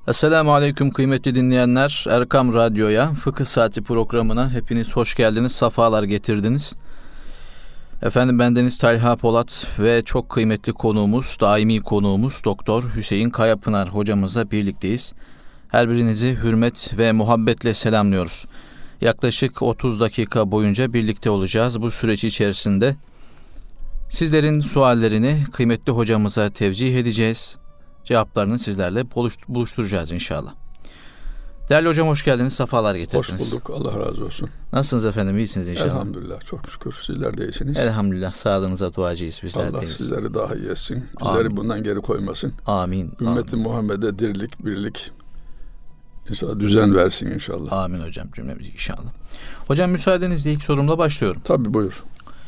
Esselamu Aleyküm kıymetli dinleyenler. Erkam Radyo'ya, Fıkıh Saati programına hepiniz hoş geldiniz, safalar getirdiniz. Efendim bendeniz Talha Polat ve çok kıymetli konuğumuz, daimi konuğumuz Doktor Hüseyin Kayapınar hocamızla birlikteyiz. Her birinizi hürmet ve muhabbetle selamlıyoruz. Yaklaşık 30 dakika boyunca birlikte olacağız. Bu süreç içerisinde sizlerin suallerini kıymetli hocamıza tevcih edeceğiz. Cevaplarını sizlerle buluşturacağız inşallah. Değerli hocam hoş geldiniz, safalar getirdiniz. Hoş bulduk, Allah razı olsun. Nasılsınız efendim, iyisiniz inşallah? Elhamdülillah, çok şükür. Sizler de iyisiniz. Elhamdülillah, sağlığınıza duacıyız bizler Allah deyiz. sizleri daha iyi etsin. Bizleri Amin. bundan geri koymasın. Amin. Ümmeti Muhammed'e dirlik, birlik, inşallah düzen versin inşallah. Amin hocam, cümlemiz inşallah. Hocam müsaadenizle ilk sorumla başlıyorum. Tabii, buyur.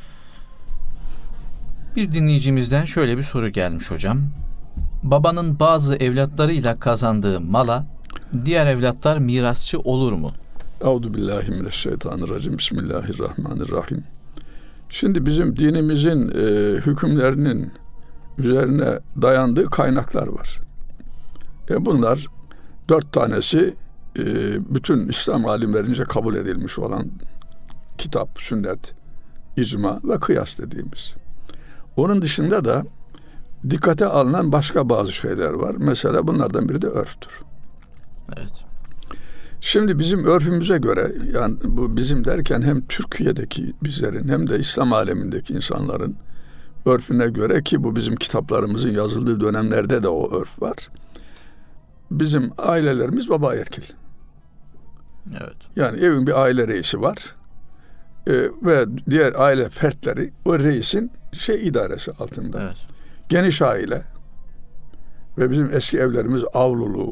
Bir dinleyicimizden şöyle bir soru gelmiş hocam. Babanın bazı evlatlarıyla kazandığı mala diğer evlatlar mirasçı olur mu? Euzubillahimineşşeytanirracim. Bismillahirrahmanirrahim. Şimdi bizim dinimizin hükümlerinin üzerine dayandığı kaynaklar var. Bunlar 4 tanesi bütün İslam alimlerince kabul edilmiş olan kitap, sünnet, icma ve kıyas dediğimiz. Onun dışında da dikkate alınan başka bazı şeyler var. Mesela bunlardan biri de örftür. Evet. Şimdi bizim örfümüze göre, yani bu bizim derken hem Türkiye'deki bizlerin hem de İslam alemindeki insanların örfüne göre, ki bu bizim kitaplarımızın yazıldığı dönemlerde de o örf var. Bizim ailelerimiz baba erkil. Evet. Yani evin bir aile reisi var. Ve diğer aile fertleri o reisin idaresi altında. Evet. Geniş aile ve bizim eski evlerimiz avlulu,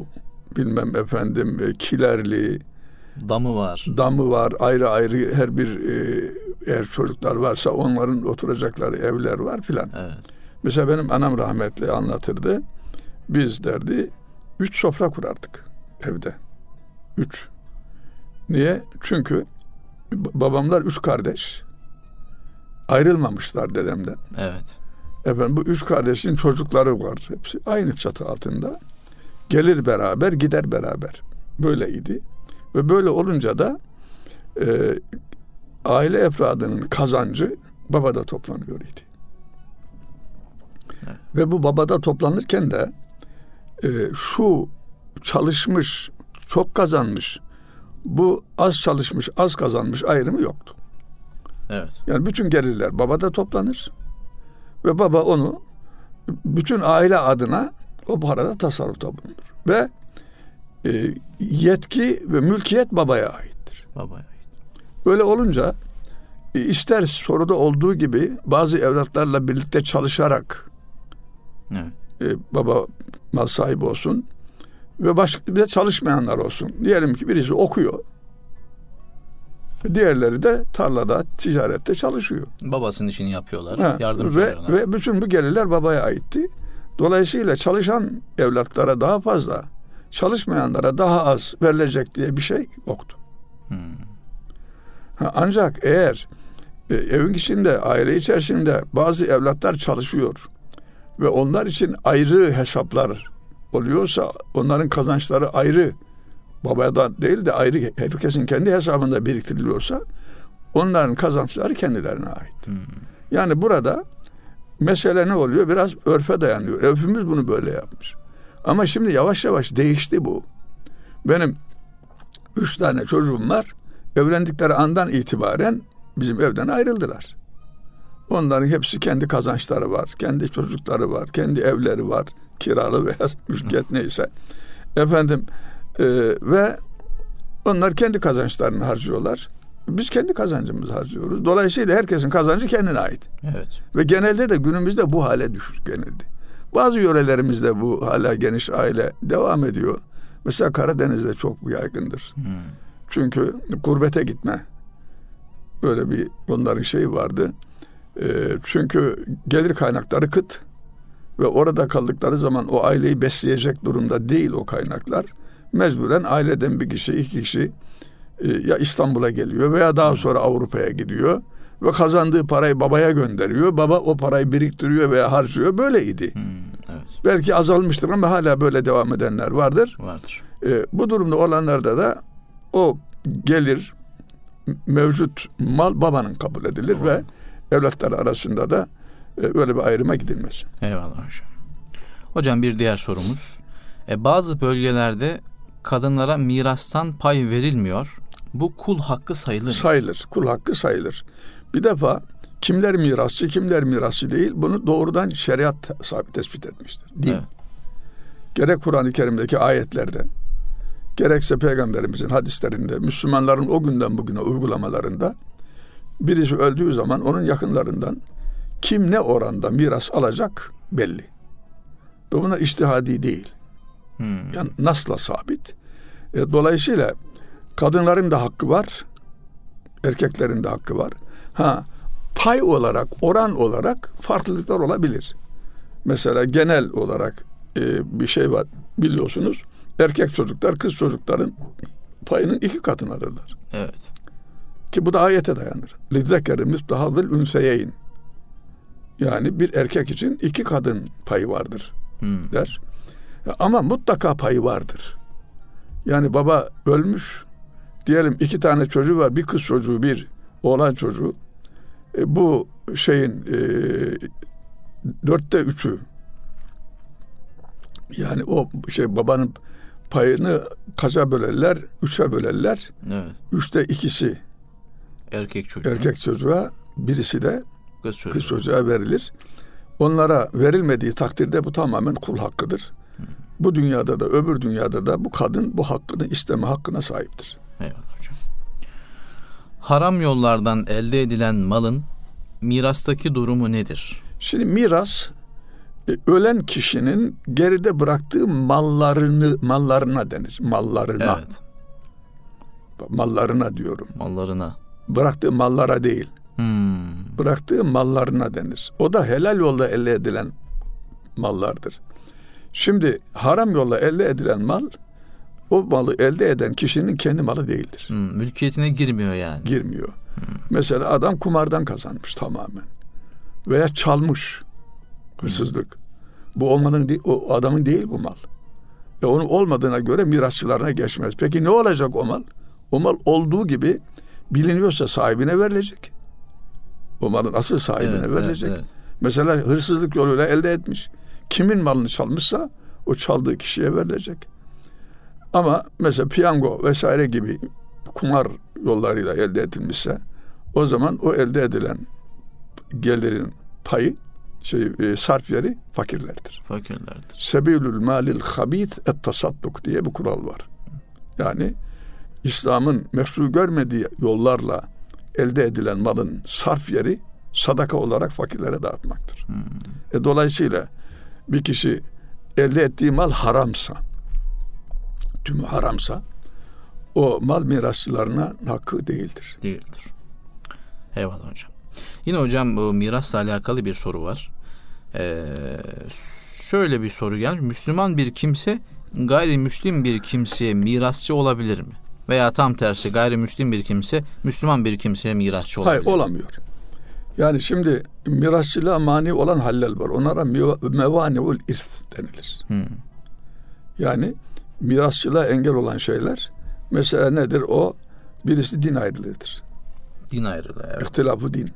kilerli, damı var, ayrı ayrı her bir eğer çocuklar varsa onların oturacakları evler var filan. Evet. Mesela benim anam rahmetli anlatırdı. Biz derdi 3 sofra kurardık evde. 3. Niye? Çünkü babamlar 3 kardeş. Ayrılmamışlar dedemden. Evet. Bu 3 kardeşin çocukları var. Hepsi aynı çatı altında. Gelir beraber, gider beraber. Böyleydi. Ve böyle olunca da aile efradının kazancı babada toplanıyor idi. Evet. Ve bu babada toplanırken de şu çalışmış, çok kazanmış, bu az çalışmış, az kazanmış ayrımı yoktu. Evet. Yani bütün gelirler babada toplanır ve baba onu bütün aile adına o parada tasarrufta bulunur. Ve yetki ve mülkiyet babaya aittir. Babaya ait. Böyle olunca ister soruda olduğu gibi bazı evlatlarla birlikte çalışarak Evet. baba mal sahibi olsun ve başka bir de çalışmayanlar olsun. Diyelim ki birisi okuyor. Diğerleri de tarlada, ticarette çalışıyor. Babasının işini yapıyorlar. Yardımcı oluyorlar. Ve bütün bu gelirler babaya aitti. Dolayısıyla çalışan evlatlara daha fazla, çalışmayanlara daha az verilecek diye bir şey yoktu. Ancak eğer evin içinde, aile içerisinde bazı evlatlar çalışıyor ve onlar için ayrı hesaplar oluyorsa, onların kazançları ayrı, babadan değil de ayrı, herkesin kendi hesabında biriktiriliyorsa, onların kazançları kendilerine ait. Yani burada mesele ne oluyor? Biraz örfe dayanıyor. Örfümüz bunu böyle yapmış. Ama şimdi yavaş yavaş değişti bu. Benim 3 tane çocuğum var. Evlendikleri andan itibaren bizim evden ayrıldılar. Onların hepsi kendi kazançları var. Kendi çocukları var. Kendi evleri var. Kiralı veya mülkiyet neyse. Ve onlar kendi kazançlarını harcıyorlar. Biz kendi kazancımızı harcıyoruz. Dolayısıyla herkesin kazancı kendine ait. Evet. Ve genelde de günümüzde bu hale genelde. Bazı yörelerimizde bu hala geniş aile devam ediyor. Mesela Karadeniz'de çok yaygındır. Çünkü gurbete gitme. Öyle bir onların şeyi vardı. Çünkü gelir kaynakları kıt ve orada kaldıkları zaman o aileyi besleyecek durumda değil o kaynaklar. Mecburen aileden bir kişi, 2 kişi ya İstanbul'a geliyor veya daha sonra Avrupa'ya gidiyor ve kazandığı parayı babaya gönderiyor. Baba o parayı biriktiriyor veya harcıyor. Böyleydi. Evet. Belki azalmıştır ama hala böyle devam edenler vardır. Vardır. Bu durumda olanlarda da o gelir, mevcut mal babanın kabul edilir ve evlatlar arasında da böyle bir ayrıma gidilmez. Eyvallah hocam. Hocam bir diğer sorumuz. Bazı bölgelerde kadınlara mirastan pay verilmiyor. Bu kul hakkı sayılır mı? Sayılır. Kul hakkı sayılır. Bir defa kimler mirasçı, kimler mirasçı değil, bunu doğrudan şeriat tespit etmiştir. Din. Evet. Gerek Kur'an-ı Kerim'deki ayetlerde, gerekse Peygamberimizin hadislerinde, Müslümanların o günden bugüne uygulamalarında birisi öldüğü zaman onun yakınlarından kim ne oranda miras alacak belli. Ve buna içtihadi değil. Yani nasla sabit. Dolayısıyla kadınların da hakkı var, erkeklerin de hakkı var. Pay olarak, oran olarak farklılıklar olabilir. Mesela genel olarak bir şey var biliyorsunuz. Erkek çocuklar kız çocukların payının 2 katını alırlar. Evet. Ki bu da ayete dayanır. لِذَّكَرِ مِثْلَ هَذِّ الْاُنْسَيَيْنِ Yani bir erkek için 2 kadın payı vardır der. Ama mutlaka payı vardır. Yani baba ölmüş, diyelim 2 tane çocuğu var, bir kız çocuğu, bir oğlan çocuğu. Bu şeyin 4'te 3'ü yani o babanın payını kaça bölerler? 3'e bölerler. Evet. 3'te 2'si erkek çocuğa, birisi de kız çocuğa verilir. Onlara verilmediği takdirde bu tamamen kul hakkıdır. Bu dünyada da öbür dünyada da bu kadın bu hakkını isteme hakkına sahiptir. Eyvallah hocam. Haram yollardan elde edilen malın mirastaki durumu nedir? Şimdi miras ölen kişinin geride bıraktığı mallarına denir. Mallarına. Evet. Mallarına diyorum. Mallarına. Bıraktığı mallara değil. Bıraktığı mallarına denir. O da helal yolda elde edilen mallardır. Şimdi haram yolla elde edilen mal, o malı elde eden kişinin kendi malı değildir. Mülkiyetine girmiyor yani. Girmiyor. Mesela adam kumardan kazanmış tamamen. Veya çalmış. Hırsızlık. Bu o adamın değil bu mal. Onun olmadığına göre mirasçılarına geçmez. Peki ne olacak o mal? O mal olduğu gibi biliniyorsa sahibine verilecek. O malın asıl sahibine verilecek. Evet. Mesela hırsızlık yoluyla elde etmiş. Kimin malını çalmışsa o çaldığı kişiye verilecek. Ama mesela piyango vesaire gibi kumar yollarıyla elde edilmişse o zaman o elde edilen gelirin payı sarf yeri fakirlerdir. Sebilül malil habith et tasadduk diye bir kural var. Yani İslam'ın meşru görmediği yollarla elde edilen malın sarf yeri sadaka olarak fakirlere dağıtmaktır. Dolayısıyla bir kişi elde ettiği mal haramsa, tümü haramsa o mal mirasçılarına hakkı değildir. Eyvallah hocam. Yine hocam bu mirasla alakalı bir soru var. Şöyle bir soru gelmiş. Müslüman bir kimse gayrimüslim bir kimseye mirasçı olabilir mi? Veya tam tersi gayrimüslim bir kimse Müslüman bir kimseye mirasçı olabilir mi? Hayır, olamıyor. Yani şimdi mirasçılığa mani olan haller var. Onlara mevani'ul irs denilir. Yani mirasçılığa engel olan şeyler mesela nedir o? Birisi din ayrılığıdır. Din ayrılığı. Evet. İhtilafı din.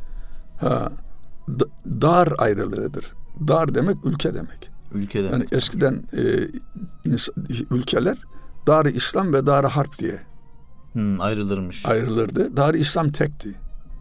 Dar ayrılığıdır. Dar demek ülke demek. Ülke demek. Yani eskiden ülkeler Dar-ı İslam ve Dar-ı Harp diye ayrılırmış. Ayrılırdı. Dar-ı İslam tekti.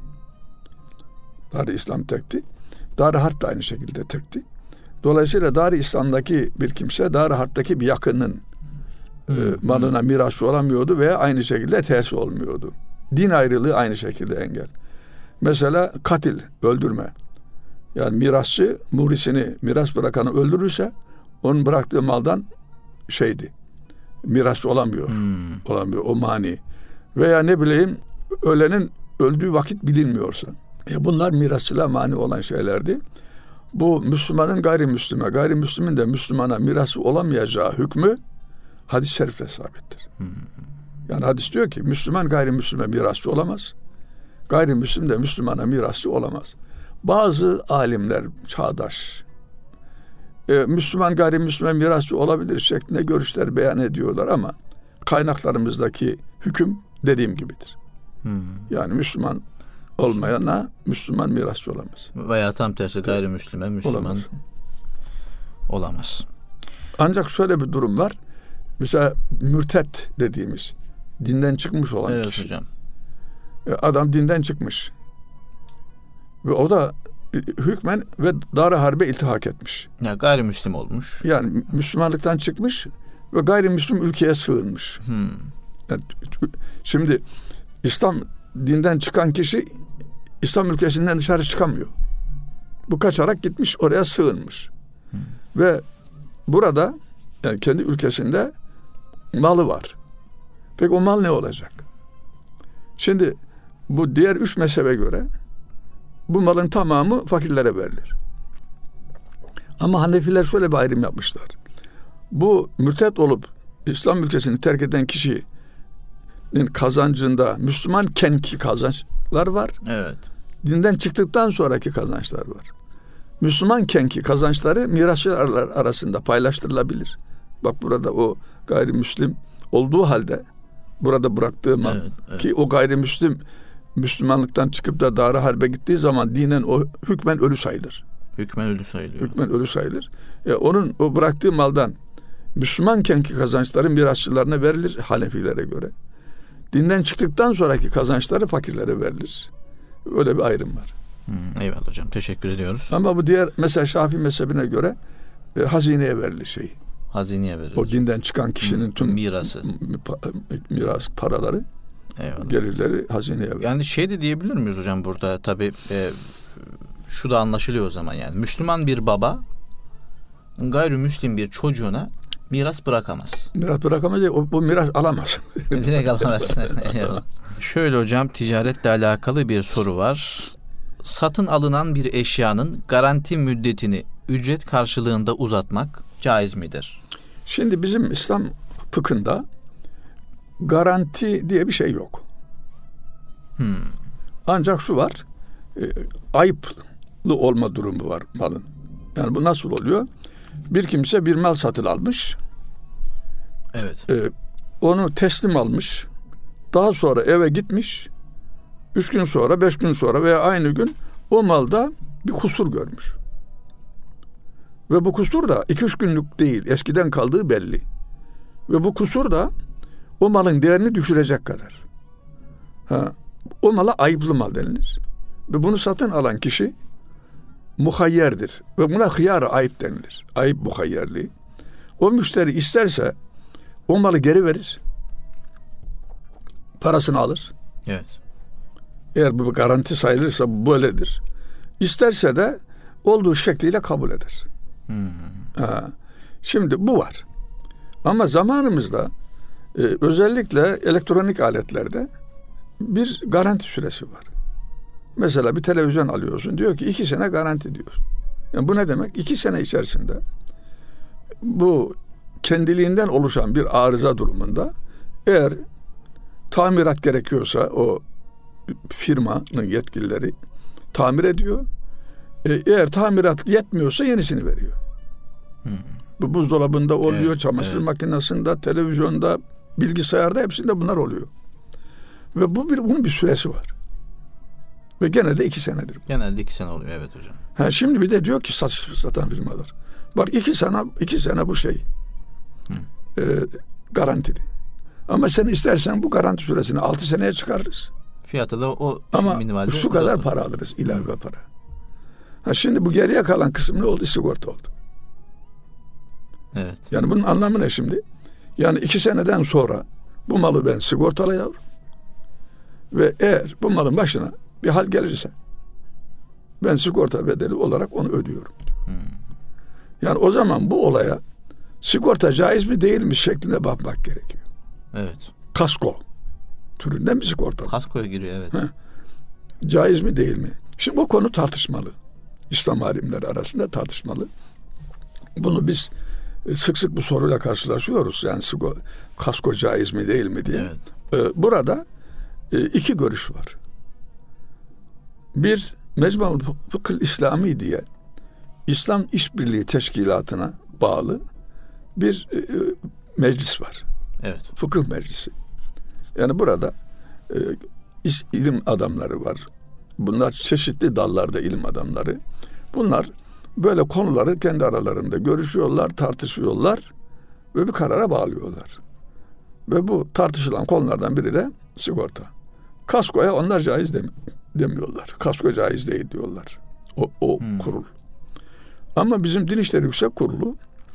Dar-ı İslam tekti. Dar-ı Harp da aynı şekilde tekti. Dolayısıyla Dar-ı İslam'daki bir kimse Dar-ı Harp'taki bir yakının malına mirasçı olamıyordu veya aynı şekilde tersi olmuyordu. Din ayrılığı aynı şekilde engel. Mesela katil, öldürme. Yani mirasçı murisini, miras bırakanı öldürürse onun bıraktığı maldan mirasçı olamıyor. Olamıyor, o mani. Veya ne bileyim ölenin öldüğü vakit bilinmiyorsa. Bunlar mirasçılığa mani olan şeylerdi. Bu Müslümanın gayrimüslime, gayrimüslimin de Müslümana mirası olamayacağı hükmü hadis-i şerifle sabittir. Yani hadis diyor ki Müslüman gayrimüslime mirasçı olamaz. Gayrimüslim de Müslümana mirasçı olamaz. Bazı alimler, çağdaş Müslüman gayrimüslim mirasçı olabilir şeklinde görüşler beyan ediyorlar ama kaynaklarımızdaki hüküm dediğim gibidir. Yani Müslüman olmayana Müslüman mirasçı olamaz. Veya tam tersi gayrimüslime Müslüman olamaz. Ancak şöyle bir durum var. Mesela mürtet dediğimiz dinden çıkmış olan kişi. Hocam. Adam dinden çıkmış. Ve o da hükmen ve dar-ı harbe iltihak etmiş. Ya gayrimüslim olmuş. Yani Müslümanlıktan çıkmış ve gayrimüslim ülkeye sığınmış. Yani, şimdi İslam dinden çıkan kişi İslam ülkesinden dışarı çıkamıyor. Bu kaçarak gitmiş, oraya sığınmış. Ve burada yani kendi ülkesinde malı var. Peki o mal ne olacak? Şimdi bu diğer 3 mezhebe göre bu malın tamamı fakirlere verilir. Ama Hanefiler şöyle bir ayrım yapmışlar. Bu mürtet olup İslam ülkesini terk eden kişinin kazancında Müslüman kenki kazançlar var. Evet. Dinden çıktıktan sonraki kazançlar var. Müslüman kenki kazançları mirasçılar arasında paylaştırılabilir. Bak burada o gayrimüslim olduğu halde burada bıraktığı mal ki o gayrimüslim Müslümanlıktan çıkıp da dar-ı harbe gittiği zaman dinen o hükmen ölü sayılır. Hükmen ölü sayılıyor. Hükmen ölü sayılır. Onun o bıraktığı maldan Müslüman kenki kazançları mirasçılarına verilir Hanefilere göre. Dinden çıktıktan sonraki kazançları fakirlere verilir. Öyle bir ayrım var. Eyvallah hocam. Teşekkür ediyoruz. Ama bu diğer mesela Şafii mezhebine göre hazineye verilir şey. Hazineye verilir. O dinden çıkan kişinin tüm mirası. Miras paraları, gelirleri hazineye verilir. Yani şey de diyebilir miyiz hocam burada tabii şu da anlaşılıyor o zaman yani. Müslüman bir baba gayrimüslim bir çocuğuna miras bırakamaz. Miras bırakamaz değil, o miras alamaz. Direkt alamaz. Şöyle hocam, ticaretle alakalı bir soru var. Satın alınan bir eşyanın garanti müddetini ücret karşılığında uzatmak caiz midir? Şimdi bizim İslam fıkhında garanti diye bir şey yok. Ancak şu var, ayıplı olma durumu var malın. Yani bu nasıl oluyor? Bir kimse bir mal satın almış. Evet. Onu teslim almış. Daha sonra eve gitmiş. 3 gün sonra, 5 gün sonra veya aynı gün o malda bir kusur görmüş. Ve bu kusur da 2-3 günlük değil. Eskiden kaldığı belli. Ve bu kusur da o malın değerini düşürecek kadar. O mala ayıplı mal denilir. Ve bunu satın alan kişi muhayyerdir. Ve buna hıyar-ı ayıp denilir. Ayıp muhayyerliği. O müşteri isterse o malı geri verir. Parasını alır. Evet. Eğer bu garanti sayılırsa bu böyledir. İsterse de olduğu şekliyle kabul eder. Şimdi bu var. Ama zamanımızda özellikle elektronik aletlerde bir garanti süresi var. Mesela bir televizyon alıyorsun. Diyor ki 2 sene garanti diyor. Yani bu ne demek? 2 sene içerisinde bu kendiliğinden oluşan bir arıza durumunda eğer tamirat gerekiyorsa o firmanın yetkilileri tamir ediyor. Eğer tamirat yetmiyorsa yenisini veriyor. Bu buzdolabında oluyor, çamaşır makinesinde, televizyonda, bilgisayarda hepsinde bunlar oluyor. Ve bunun bir süresi var. Ve gene de 2 senedir. Genelde 2 sene oluyor, evet hocam. Şimdi bir de diyor ki satan firmalar. Bak 2 sene bu şey. Garantili. Ama sen istersen bu garanti süresini 6 seneye çıkarırız. Fiyatı da o ama şu kadar para alırız, ilave para. Şimdi bu geriye kalan kısım ne oldu? Sigorta oldu. Evet. Yani bunun anlamı ne şimdi? Yani 2 seneden sonra bu malı ben sigortalayıyorum. Ve eğer bu malın başına bir hal gelirse ben sigorta bedeli olarak onu ödüyorum. Yani o zaman bu olaya sigorta caiz mi değil mi şeklinde bakmak gerekiyor. Evet. Kasko türünden bir sigorta. Kaskoya giriyor, evet. Caiz mi değil mi? Şimdi o konu tartışmalı. İslam alimleri arasında tartışmalı. Bunu biz sık sık bu soruyla karşılaşıyoruz. Yani kasko caiz mi değil mi diye. Evet. Burada 2 görüş var. Bir, Mecmu'l Fıkh İslami diye İslam İşbirliği Teşkilatı'na bağlı bir meclis var. Evet. Fıkıh meclisi. Yani burada ilim adamları var. Bunlar çeşitli dallarda ilim adamları. Bunlar böyle konuları kendi aralarında görüşüyorlar, tartışıyorlar ve bir karara bağlıyorlar. Ve bu tartışılan konulardan biri de sigorta. Kaskoya onlar caiz demiyorlar. Kasko caiz değil diyorlar. O kurul. Ama bizim Din İşleri Yüksek Kurulu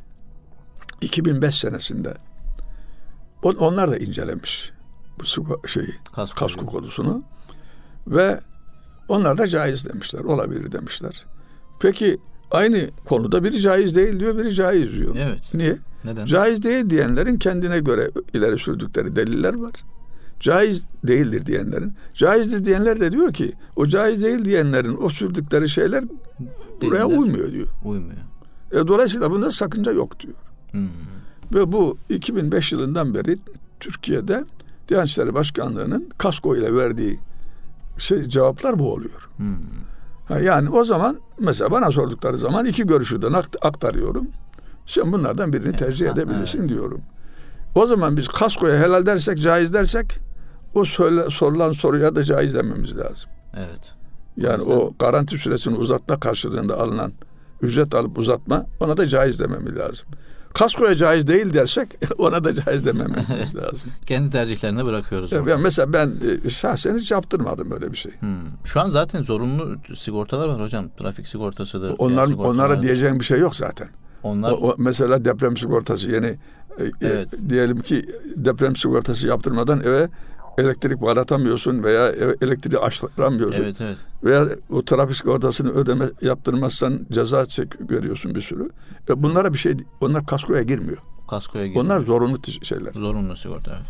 2005 senesinde onlar da incelemiş bu kasko konusunu ve onlar da caiz demişler. Olabilir demişler. Peki aynı konuda biri caiz değil diyor, biri caiz diyor. Evet. Niye? Neden? Caiz değil diyenlerin kendine göre ileri sürdükleri deliller var. Caiz değildir diyenlerin. Caizdir diyenler de diyor ki o caiz değil diyenlerin o sürdükleri şeyler buraya uymuyor diyor. Uymuyor. Dolayısıyla bunda sakınca yok diyor. Ve bu 2005 yılından beri Türkiye'de Diyanet İşleri Başkanlığı'nın kasko ile verdiği cevaplar bu oluyor. Yani o zaman mesela bana sordukları zaman iki görüşüden aktarıyorum. Sen bunlardan birini tercih edebilirsin diyorum. O zaman biz kaskoya helal dersek, caiz dersek o sorulan soruya da caiz dememiz lazım. Evet. Yani o garanti süresini uzatma karşılığında alınan ücret alıp uzatma, ona da caiz dememiz lazım. Kaskoya caiz değil dersek ona da caiz dememiz lazım. Kendi tercihlerine bırakıyoruz. Yani mesela ben şahsen hiç yaptırmadım böyle bir şey. Şu an zaten zorunlu sigortalar var hocam. Trafik sigortasıdır. Onlara diyeceğim bir şey yok zaten. Mesela deprem sigortası yeni diyelim ki deprem sigortası yaptırmadan eve elektrik bağlatamıyorsun veya elektriği açtıramıyorsun. Evet. Veya o trafik sigortasını yaptırmazsan ceza görüyorsun bir sürü. Bunlara bir şey, onlar kaskoya girmiyor. Onlar zorunlu şeyler. Zorunlu sigorta. Evet.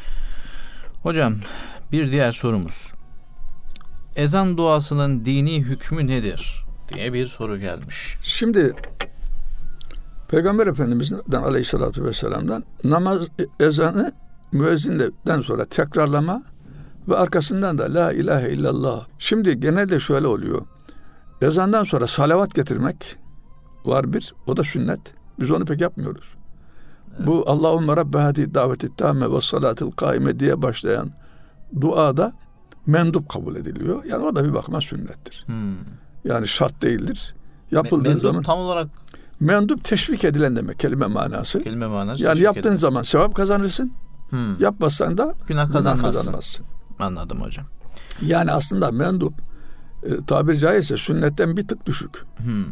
Hocam bir diğer sorumuz. Ezan duasının dini hükmü nedir diye bir soru gelmiş. Şimdi Peygamber Efendimiz'den Aleyhisselatü Vesselam'dan ezanı müezzinden sonra tekrarlama ve arkasından da la ilahe illallah. Şimdi genelde şöyle oluyor. Ezandan sonra salavat getirmek var bir. O da sünnet. Biz onu pek yapmıyoruz. Evet. Bu Allahümme Rabbe hadi daveti tamme ve salatil kaime diye başlayan duada mendup kabul ediliyor. Yani o da bir bakıma sünnettir. Yani şart değildir. Yapıldığı zaman tam olarak mendup teşvik edilen demek kelime manası. Kelime manası. Yani yaptığın zaman sevap kazanırsın. Yapmazsan da günah kazanmazsın. Anladım hocam. Yani aslında mendup tabiri caizse sünnetten bir tık düşük.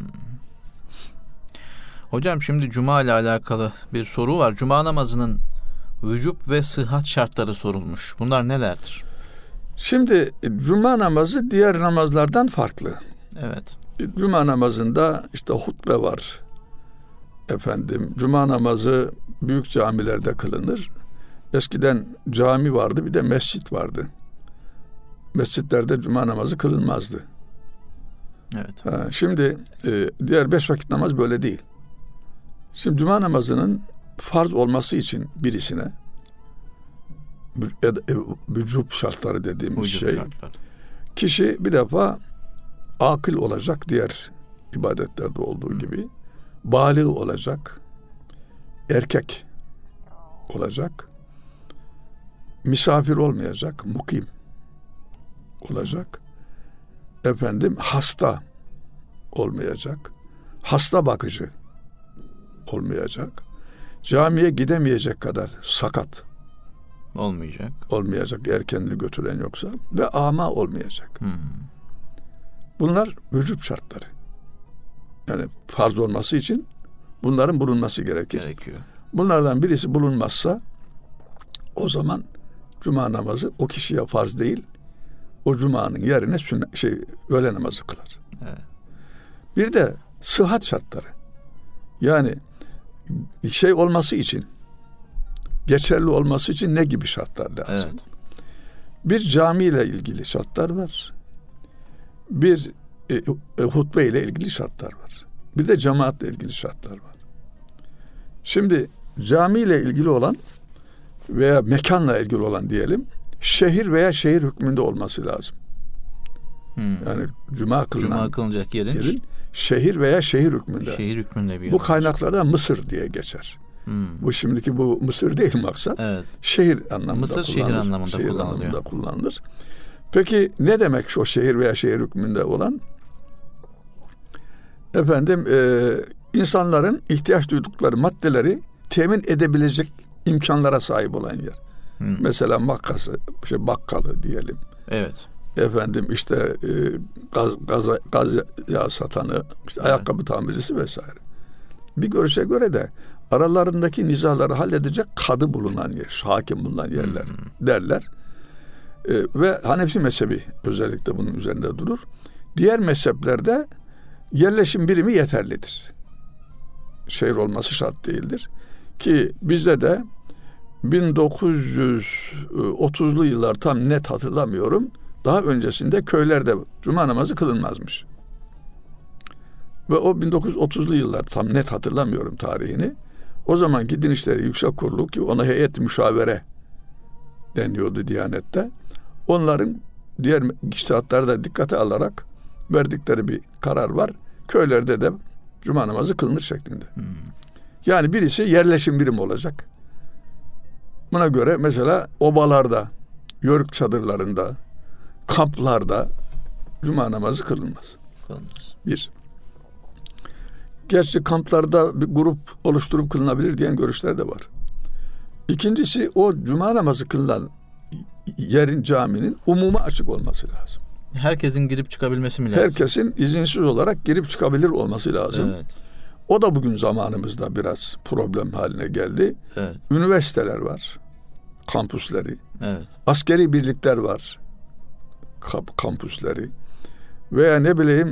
Hocam şimdi Cuma ile alakalı bir soru var. Cuma namazının vücub ve sıhhat şartları sorulmuş. Bunlar nelerdir? Şimdi Cuma namazı diğer namazlardan farklı. Evet. Cuma namazında işte hutbe var. Cuma namazı büyük camilerde kılınır. Eskiden cami vardı, bir de mescit vardı. Mescitlerde cuma namazı kılınmazdı. Evet. Şimdi diğer 5 vakit namaz böyle değil. Şimdi cuma namazının farz olması için birisine vücub şartları dediğimiz şartlar. Kişi bir defa akıl olacak, diğer ibadetlerde olduğu gibi bâlig olacak, erkek olacak, misafir olmayacak, mukim olacak, hasta olmayacak, hasta bakıcı olmayacak, camiye gidemeyecek kadar sakat olmayacak eğer kendini götüren yoksa, ve ama olmayacak. Bunlar vücub şartları. Yani farz olması için bunların bulunması gerekiyor. Bunlardan birisi bulunmazsa o zaman cuma namazı o kişiye farz değil, o cumanın yerine öğle namazı kılar. Evet. Bir de sıhhat şartları. Yani olması için, geçerli olması için ne gibi şartlar lazım? Evet. Bir camiyle ilgili şartlar var. Bir hutbe ile ilgili şartlar var. Bir de cemaatle ilgili şartlar var. Şimdi camiyle ilgili olan veya mekanla ilgili olan diyelim, şehir veya şehir hükmünde olması lazım. Yani cuma kılınacak yerin şehir veya şehir hükmünde. Şehir hükmünde bir bu kaynaklarda Mısır diye geçer. Bu şimdiki bu Mısır değil maksat. Evet. Şehir anlamında Mısır kullanılır. şehir anlamında şehir kullanılıyor. Anlamında kullanılır. Peki ne demek şu şehir veya şehir hükmünde olan? Efendim insanların ihtiyaç duydukları maddeleri temin edebilecek imkanlara sahip olan yer. Mesela makkası, bakkalı diyelim. Evet. Efendim işte gaz yağı satanı, işte ayakkabı tamircisi vesaire. Bir görüşe göre de aralarındaki nizaları halledecek kadı bulunan yer, hakim bulunan yerler derler. Ve Hanefi mezhebi özellikle bunun üzerinde durur. Diğer mezheplerde yerleşim birimi yeterlidir. Şehir olması şart değildir. Ki bizde de 1930'lu yıllar tam net hatırlamıyorum. Daha öncesinde köylerde cuma namazı kılınmazmış. Ve o 1930'lu yıllar tam net hatırlamıyorum tarihini. O zamanki Din İşleri Yüksek Kurulu ki ona heyet müşavere deniyordu Diyanet'te. Onların diğer içtihatları da dikkate alarak verdikleri bir karar var. Köylerde de cuma namazı kılınır şeklinde. Yani birisi yerleşim birimi olacak. Buna göre mesela obalarda, yörük çadırlarında, kamplarda cuma namazı kılınmaz. Bir. Gerçi kamplarda bir grup oluşturup kılınabilir diyen görüşler de var. İkincisi o cuma namazı kılınan yerin caminin umuma açık olması lazım. Herkesin girip çıkabilmesi mi lazım? Herkesin izinsiz olarak girip çıkabilir olması lazım. Evet. O da bugün zamanımızda biraz problem haline geldi. Evet. Üniversiteler var, kampüsleri. Evet. Askeri birlikler var, kampüsleri. Veya ne bileyim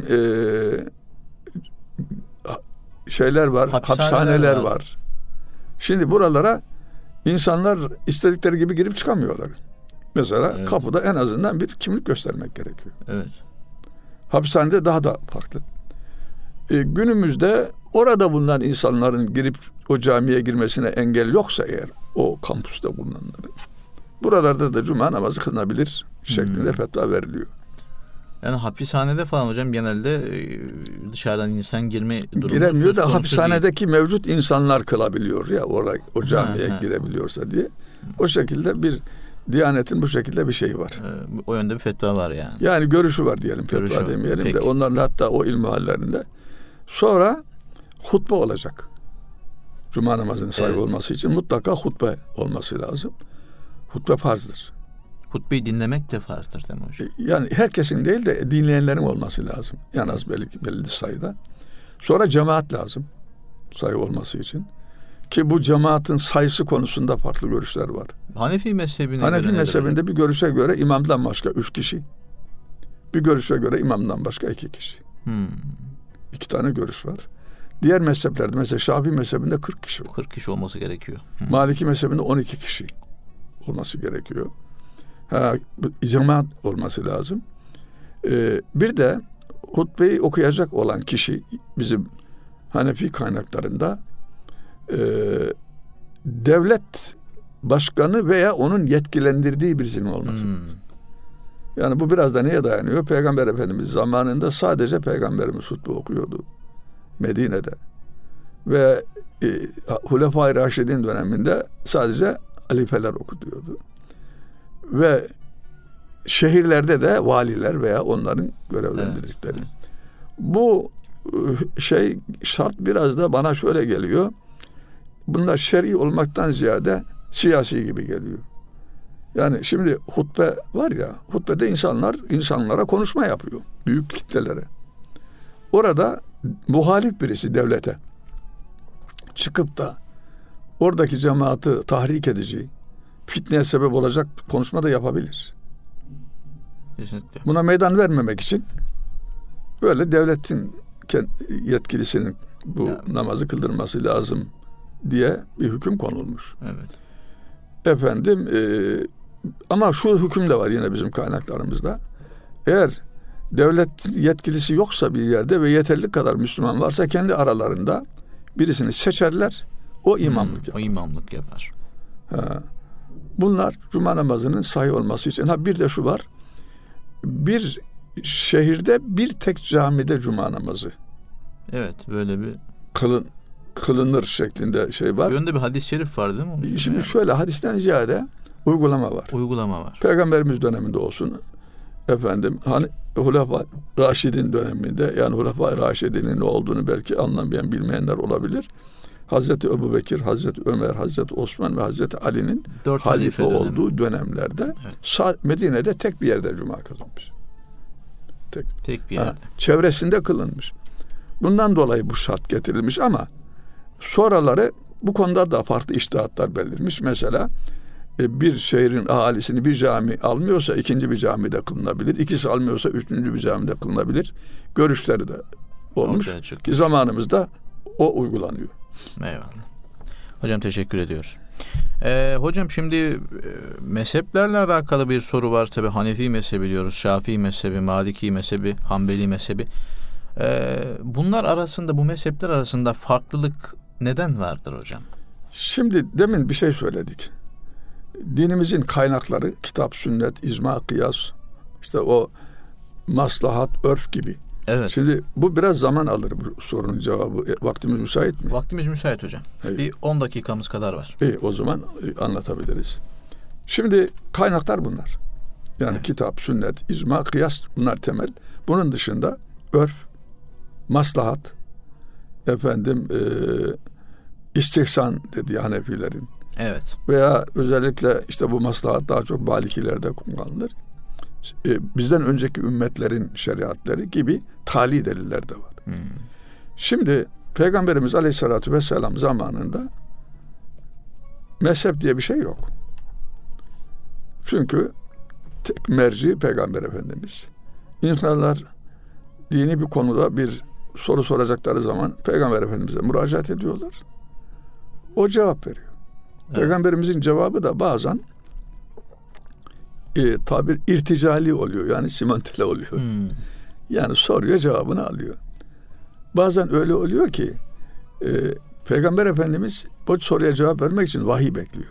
şeyler var, hapishaneler var. Şimdi buralara insanlar istedikleri gibi girip çıkamıyorlar. Mesela kapıda en azından bir kimlik göstermek gerekiyor. Evet. Hapishanede daha da farklı. Günümüzde orada bulunan insanların girip o camiye girmesine engel yoksa eğer o kampüste bulunanların buralarda da cuma namazı kılınabilir şeklinde fetva veriliyor. Yani hapishanede falan hocam genelde dışarıdan insan girme durumu giremiyor da hapishanedeki mevcut insanlar kılabiliyor ya o camiye girebiliyorsa diye. O şekilde bir Diyanet'in bu şekilde bir şeyi var. O yönde bir fetva var yani. Yani görüşü var diyelim. Fetva demeyelim peki. De onların hatta o ilmihallerinde. Sonra hutbe olacak. Cuma namazının sahibi olması için mutlaka hutbe olması lazım. Hutbe farzdır. Hutbeyi dinlemek de farzdır değil mi hocam? Yani herkesin değil de dinleyenlerin olması lazım. Yani az belli sayıda. Sonra cemaat lazım. Sayı olması için. Ki bu cemaatin sayısı konusunda farklı görüşler var. Hanefi mezhebinde bir görüşe göre imamdan başka 3 kişi. Bir görüşe göre imamdan başka 2 kişi. 2 tane görüş var. Diğer mezheplerde mesela Şafii mezhebinde 40 kişi var. 40 kişi olması gerekiyor. Maliki mezhebinde 12 kişi olması gerekiyor. Cemaat olması lazım. Bir de hutbeyi okuyacak olan kişi bizim Hanefi kaynaklarında devlet başkanı veya onun yetkilendirdiği birisinin olması lazım. Yani bu biraz da neye dayanıyor? Peygamber Efendimiz zamanında sadece Peygamberimiz hutbe okuyordu Medine'de. Ve Hulefai Raşidin döneminde sadece halifeler okutuyordu. Ve şehirlerde de valiler veya onların görevlendirdikleri. Evet. Bu şart biraz da bana şöyle geliyor. Bunlar şer'i olmaktan ziyade siyasi gibi geliyor. Yani şimdi hutbe var ya, hutbede insanlara konuşma yapıyor. Büyük kitlelere. Orada muhalif birisi devlete çıkıp da oradaki cemaati tahrik edici, fitneye sebep olacak konuşma da yapabilir. Kesinlikle. Buna meydan vermemek için böyle devletin yetkilisinin bu namazı kıldırması lazım diye bir hüküm konulmuş. Evet. Efendim ama şu hüküm de var yine bizim kaynaklarımızda. Eğer devlet yetkilisi yoksa bir yerde ve yeterli kadar Müslüman varsa kendi aralarında birisini seçerler. O imamlık yapar. O imamlık yapar. Bunlar cuma namazının sahih olması için. Bir de şu var. Bir şehirde bir tek camide cuma namazı Evet, böyle bir kılınır şeklinde şey var. Yönde bir hadis-i şerif var değil mi? Şimdi şöyle, hadisten ziyade uygulama var. Uygulama var. Peygamberimiz döneminde olsun, efendim hani Hulefâ Raşidin döneminde, yani Hulefâ Raşidinin ne olduğunu belki anlamayan, bilmeyenler olabilir. Hazreti Ebubekir, Hazreti Ömer, Hazreti Osman ve Hazreti Ali'nin halife olduğu dönemlerde Medine'de tek bir yerde cuma kılınmış. Tek bir yerde. Çevresinde kılınmış. Bundan dolayı bu şart getirilmiş ama sonraları bu konuda da farklı içtihatlar belirmiş. Mesela bir şehrin ahalisini bir cami almıyorsa ikinci bir camide kılınabilir. İkisi almıyorsa üçüncü bir camide kılınabilir. Görüşleri de olmuş ki zamanımızda o uygulanıyor. Eyvallah. Hocam teşekkür ediyoruz. Hocam şimdi mezheplerle alakalı bir soru var. Tabi Hanefi mezhebi diyoruz, Şafii mezhebi, Maliki mezhebi, Hanbeli mezhebi. Bunlar arasında, bu mezhepler arasında farklılık neden vardır hocam? Şimdi demin bir şey söyledik. Dinimizin kaynakları kitap, sünnet, icma, kıyas, işte o maslahat, örf gibi. Evet. Şimdi bu biraz zaman alır bu sorunun cevabı. Vaktimiz müsait mi? Vaktimiz müsait hocam. Evet. Bir 10 dakikamız kadar var. İyi, o zaman anlatabiliriz. Şimdi kaynaklar bunlar. Yani evet. Kitap, sünnet, icma, kıyas, bunlar temel. Bunun dışında örf, maslahat, istihsan dediği Hanefilerin. Evet. Veya özellikle işte bu maslahat daha çok Malikilerde kullanılır. Bizden önceki ümmetlerin şeriatları gibi tali deliller de var. Şimdi Peygamberimiz Aleyhisselatü Vesselam zamanında mezhep diye bir şey yok. Çünkü tek merci Peygamber Efendimiz. İnsanlar dini bir konuda bir soru soracakları zaman Peygamber Efendimiz'e müracaat ediyorlar. O cevap veriyor. Evet. Peygamberimizin cevabı da bazen tabir irticali oluyor. Yani simentele oluyor. Yani soruyor, cevabını alıyor. Bazen öyle oluyor ki Peygamber Efendimiz bu soruya cevap vermek için vahiy bekliyor.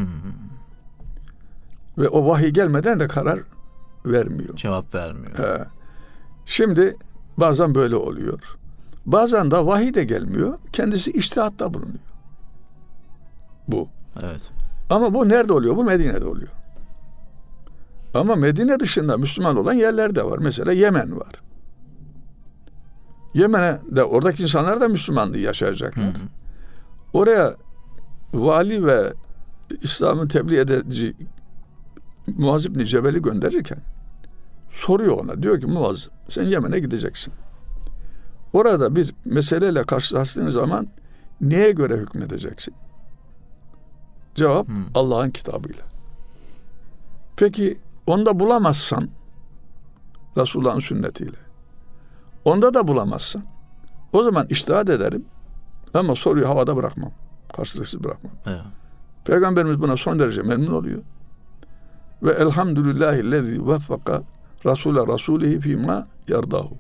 Ve o vahiy gelmeden de karar vermiyor. Cevap vermiyor. Şimdi bazen böyle oluyor. Bazen de vahiy de gelmiyor. Kendisi içtihatta bulunuyor. Bu. Evet. Ama bu nerede oluyor? Bu Medine'de oluyor. Ama Medine dışında Müslüman olan yerler de var. Mesela Yemen var. Yemen'de oradaki insanlar da Müslümanlığı yaşayacaklar. Oraya vali ve İslam'ı tebliğ edici Muaz İbni Cebel'i gönderirken soruyor ona. Diyor ki Muaz, sen Yemen'e gideceksin. Orada bir meseleyle karşılaştığın zaman neye göre hükmedeceksin? Cevap Allah'ın kitabıyla. Peki onda bulamazsan Resulullah'ın sünnetiyle. Onda da bulamazsan o zaman içtihat ederim ama soruyu havada bırakmam. Karşılıksız bırakmam. Evet. Peygamberimiz buna son derece memnun oluyor. Ve elhamdülillahillezî veffaka Rasûle Rasûlihi fîmâ yardâhu.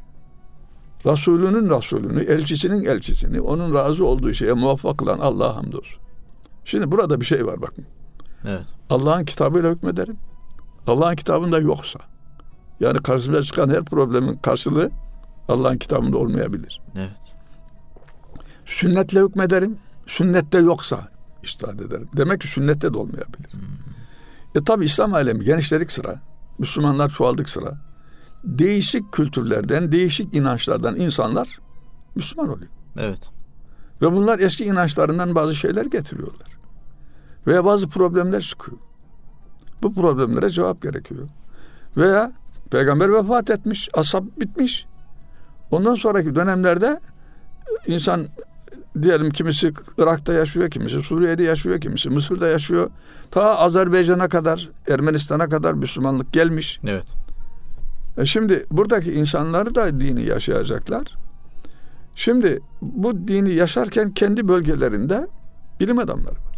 Resulünün elçisinin elçisini, onun razı olduğu şeye muvaffak kılan Allah'a hamdolsun. Şimdi burada bir şey var bakın. Evet. Allah'ın kitabıyla hükmederim. Allah'ın kitabında yoksa, yani karşımıza çıkan her problemin karşılığı Allah'ın kitabında olmayabilir. Evet. Sünnetle hükmederim. Sünnette yoksa içtihat ederim. Demek ki sünnette de olmayabilir. Tabi İslam alemi genişledik sıra, Müslümanlar çoğaldık sıra, değişik kültürlerden, değişik inançlardan insanlar Müslüman oluyor. Evet. Ve bunlar eski inançlarından bazı şeyler getiriyorlar. Veya bazı problemler çıkıyor. Bu problemlere cevap gerekiyor. Veya peygamber vefat etmiş, ashab bitmiş. Ondan sonraki dönemlerde insan, diyelim kimisi Irak'ta yaşıyor, kimisi Suriye'de yaşıyor, kimisi Mısır'da yaşıyor. Ta Azerbaycan'a kadar, Ermenistan'a kadar Müslümanlık gelmiş. Evet. Şimdi buradaki insanlar da dini yaşayacaklar. Şimdi bu dini yaşarken kendi bölgelerinde ilim adamları var.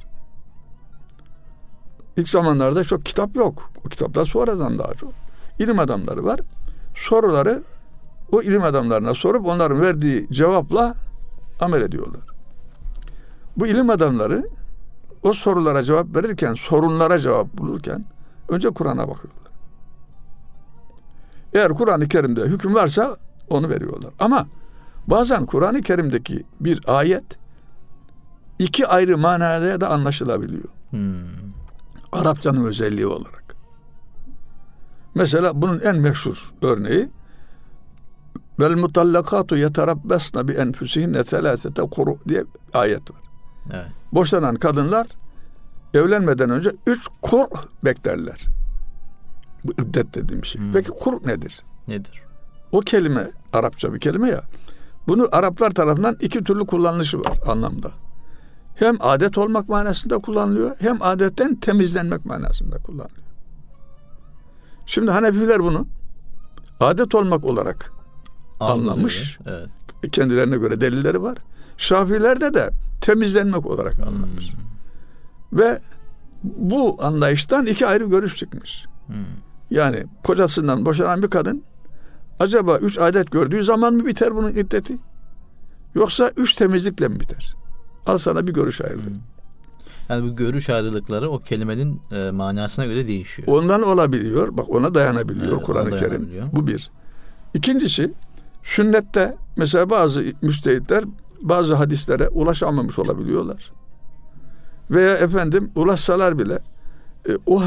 İlk zamanlarda çok kitap yok. O kitaplar sonradan daha çok. İlim adamları var. Soruları o ilim adamlarına sorup onların verdiği cevapla amel ediyorlar. Bu ilim adamları o sorulara cevap verirken, sorunlara cevap bulurken önce Kur'an'a bakıyorlar. Eğer Kur'an-ı Kerim'de hüküm varsa onu veriyorlar. Ama Bazen Kur'an-ı Kerim'deki bir ayet iki ayrı manada da anlaşılabiliyor. Arapçanın özelliği olarak. Mesela bunun en meşhur örneği vel mutallakatu yeterabbasna bi enfusihinne selâsete kuru diye ayet var. Evet. Boşanan kadınlar evlenmeden önce 3 kur beklerler. Bu iddet dediğim şey. Peki kur nedir? Nedir? O kelime Arapça bir kelime ya. Bunu Araplar tarafından iki türlü kullanılışı var anlamda. Hem adet olmak manasında kullanılıyor, hem adetten temizlenmek manasında kullanılıyor. Şimdi Hanefiler bunu adet olmak olarak anlamış. Evet. Kendilerine göre delilleri var. Şafilerde de temizlenmek olarak anlamış. Ve bu anlayıştan iki ayrı görüş çıkmış. Yani kocasından boşanan bir kadın acaba 3 adet gördüğü zaman mı biter bunun iddeti? Yoksa 3 temizlikle mi biter? Al sana bir görüş ayrılığı. Yani bu görüş ayrılıkları o kelimenin manasına göre değişiyor. Ondan olabiliyor. Bak ona dayanabiliyor evet, Kur'an-ı Kerim. Bu bir. İkincisi sünnette mesela bazı müçtehitler bazı hadislere ulaşamamış olabiliyorlar. Veya efendim ulaşsalar bile o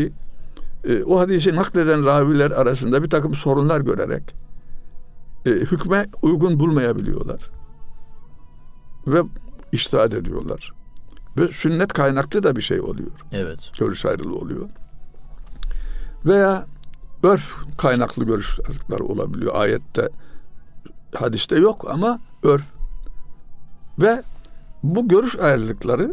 hadisi nakleden raviler arasında bir takım sorunlar görerek hükme uygun bulmayabiliyorlar. Ve içtihat ediyorlar. Ve sünnet kaynaklı da bir şey oluyor. Evet. Görüş ayrılığı oluyor. Veya örf kaynaklı görüş ayrılıkları olabiliyor. Ayette, hadiste yok ama örf. Ve bu görüş ayrılıkları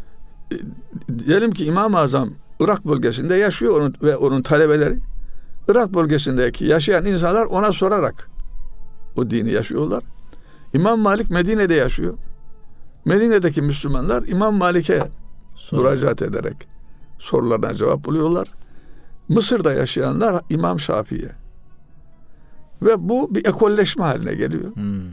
diyelim ki İmam-ı Azam Irak bölgesinde yaşıyor ve onun talebeleri Irak bölgesindeki yaşayan insanlar ona sorarak o dini yaşıyorlar. İmam Malik Medine'de yaşıyor. Medine'deki Müslümanlar İmam Malik'e müracaat ederek sorularına cevap buluyorlar. Mısır'da yaşayanlar İmam Şafii'ye. Ve bu bir ekolleşme haline geliyor.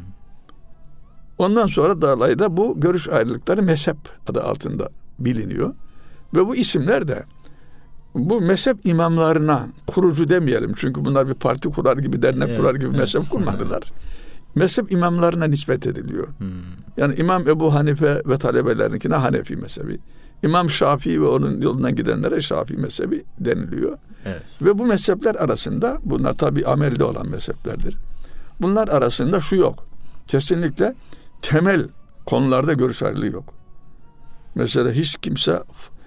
Ondan sonra dolayı bu görüş ayrılıkları mezhep adı altında biliniyor. Ve bu isimler de bu mezhep imamlarına kurucu demeyelim. Çünkü bunlar bir parti kurar gibi, dernek kurar gibi mezhep kurmadılar. Mezhep imamlarına nispet ediliyor. Yani İmam Ebu Hanife ve talebelerininkine Hanefi mezhebi. İmam Şafii ve onun yolundan gidenlere Şafii mezhebi deniliyor. Evet. Ve bu mezhepler arasında, bunlar tabii amelde olan mezheplerdir. Bunlar arasında şu yok. Kesinlikle temel konularda görüş ayrılığı yok. Mesela hiç kimse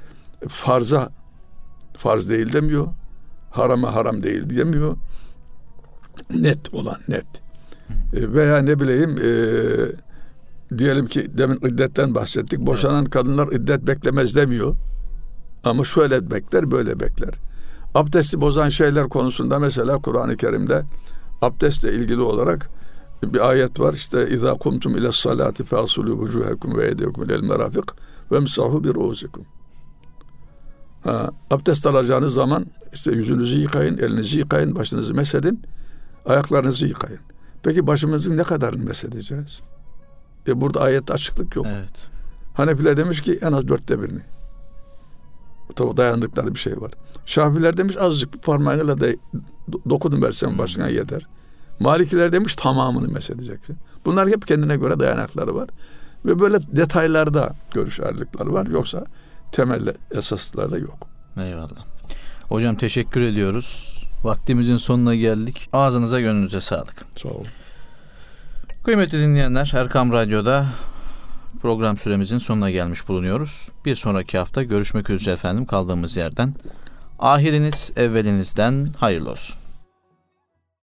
farz değil demiyor. Harama haram değil demiyor. Net olan net. Veya ne bileyim diyelim ki demin iddetten bahsettik. Boşanan kadınlar iddet beklemez demiyor. Ama şöyle bekler, böyle bekler. Abdesti bozan şeyler konusunda mesela Kur'an-ı Kerim'de abdestle ilgili olarak bir ayet var. İşte İzâ kumtum ile salati fe'asulû vucûhekum ve eydekum ilel merafik ve emsahû bi ruûsikum. Abdest alacağınız zaman işte yüzünüzü yıkayın, elinizi yıkayın, başınızı mesedin, ayaklarınızı yıkayın. Peki başımızın ne kadarını mesedeceğiz? Burada ayette açıklık yok. Evet. Hanefiler demiş ki en az 1/4. Tabi dayandıkları bir şey var. Şafiler demiş azıcık bir parmağıyla da dokunun versen başına yeter. Malikiler demiş tamamını mesedeceksin. Bunlar hep kendine göre dayanakları var. Ve böyle detaylarda görüş ayrılıkları var. Yoksa temel esaslarda yok. Eyvallah. Hocam teşekkür ediyoruz. Vaktimizin sonuna geldik. Ağzınıza gönlünüze sağlık. Sağ olun. Kıymetli dinleyenler, Erkam Radyo'da program süremizin sonuna gelmiş bulunuyoruz. Bir sonraki hafta görüşmek üzere efendim, kaldığımız yerden. Ahiriniz evvelinizden hayırlı olsun.